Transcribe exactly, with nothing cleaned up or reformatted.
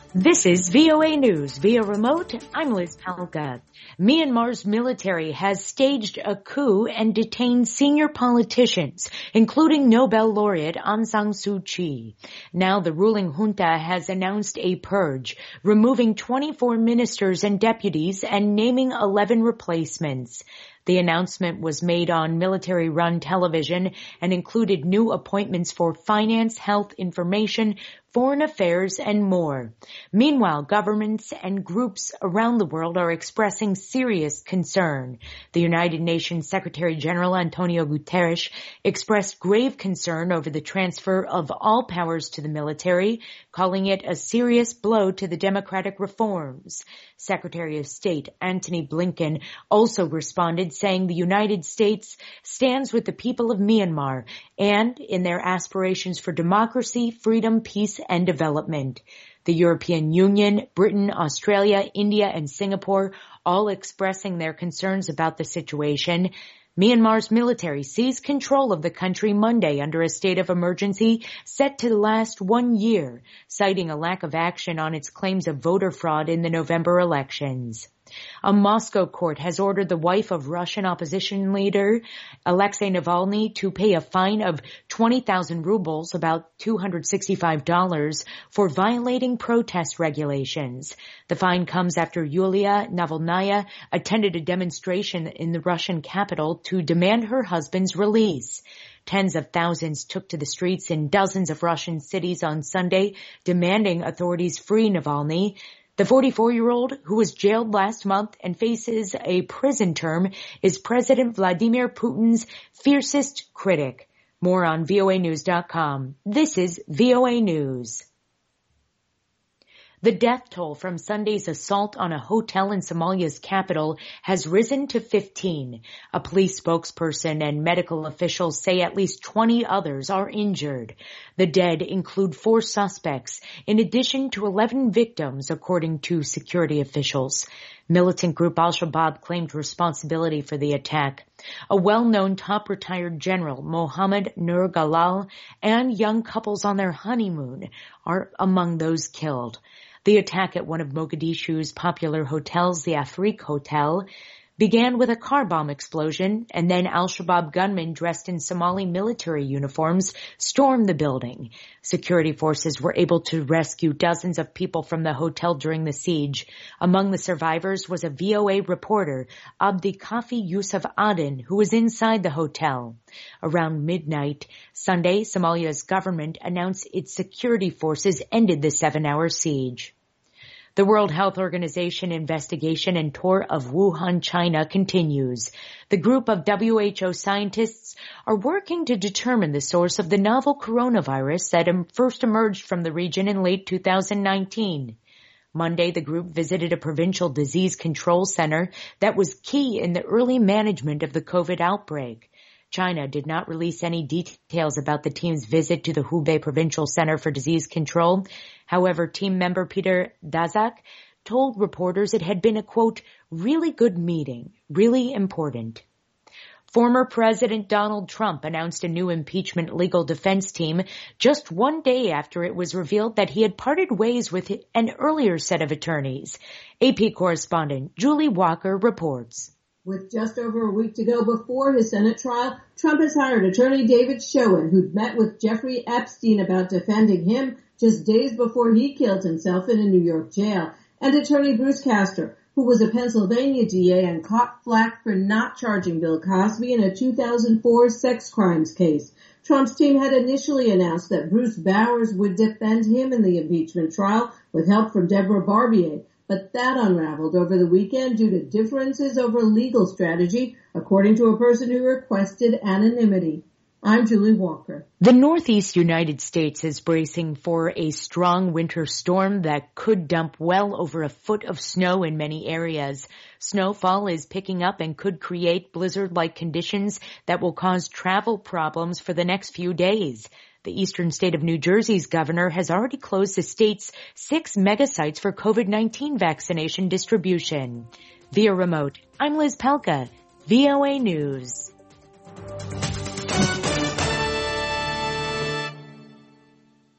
This is V O A News via remote. I'm Liz Palka. Myanmar's military has staged a coup and detained senior politicians, including Nobel laureate Aung San Suu Kyi. Now the ruling junta has announced a purge, removing twenty-four ministers and deputies and naming eleven replacements. The announcement was made on military-run television and included new appointments for finance, health, information, foreign affairs, and more. Meanwhile, governments and groups around the world are expressing serious concern. The United Nations Secretary General Antonio Guterres expressed grave concern over the transfer of all powers to the military, calling it a serious blow to the democratic reforms. Secretary of State Antony Blinken also responded, saying the United States stands with the people of Myanmar and in their aspirations for democracy, freedom, peace, and development. The European Union, Britain, Australia, India, and Singapore all expressing their concerns about the situation. Myanmar's military seized control of the country Monday under a state of emergency set to last one year, citing a lack of action on its claims of voter fraud in the November elections. A Moscow court has ordered the wife of Russian opposition leader Alexei Navalny to pay a fine of twenty thousand rubles, about two hundred sixty-five dollars, for violating protest regulations. The fine comes after Yulia Navalnaya attended a demonstration in the Russian capital to demand her husband's release. Tens of thousands took to the streets in dozens of Russian cities on Sunday, demanding authorities free Navalny. The forty-four-year-old, who was jailed last month and faces a prison term, is President Vladimir Putin's fiercest critic. More on V O A news dot com. This is V O A News. The death toll from Sunday's assault on a hotel in Somalia's capital has risen to fifteen. A police spokesperson and medical officials say at least twenty others are injured. The dead include four suspects, in addition to eleven victims, according to security officials. Militant group Al-Shabaab claimed responsibility for the attack. A well-known top retired general, Mohammed Nur Galal, and young couples on their honeymoon are among those killed. The attack at one of Mogadishu's popular hotels, the Afrique Hotel, began with a car bomb explosion, and then Al-Shabaab gunmen dressed in Somali military uniforms stormed the building. Security forces were able to rescue dozens of people from the hotel during the siege. Among the survivors was a V O A reporter, Abdi Kafi Yusuf Aden, who was inside the hotel. Around midnight Sunday, Somalia's government announced its security forces ended the seven-hour siege. The World Health Organization investigation and tour of Wuhan, China continues. The group of W H O scientists are working to determine the source of the novel coronavirus that first emerged from the region in late two thousand nineteen. Monday, the group visited a provincial disease control center that was key in the early management of the COVID outbreak. China did not release any details about the team's visit to the Hubei Provincial Center for Disease Control. However, team member Peter Daszak told reporters it had been a, quote, really good meeting, really important. Former President Donald Trump announced a new impeachment legal defense team just one day after it was revealed that he had parted ways with an earlier set of attorneys. A P correspondent Julie Walker reports. With just over a week to go before his Senate trial, Trump has hired attorney David Schoen, who'd met with Jeffrey Epstein about defending him just days before he killed himself in a New York jail, and attorney Bruce Castor, who was a Pennsylvania D A and caught flack for not charging Bill Cosby in a two thousand four sex crimes case. Trump's team had initially announced that Bruce Bowers would defend him in the impeachment trial with help from Deborah Barbier. But that unraveled over the weekend due to differences over legal strategy, according to a person who requested anonymity. I'm Julie Walker. The Northeast United States is bracing for a strong winter storm that could dump well over a foot of snow in many areas. Snowfall is picking up and could create blizzard-like conditions that will cause travel problems for the next few days. The eastern state of New Jersey's governor has already closed the state's six mega sites for COVID nineteen vaccination distribution. Via remote, I'm Liz Palka, V O A News.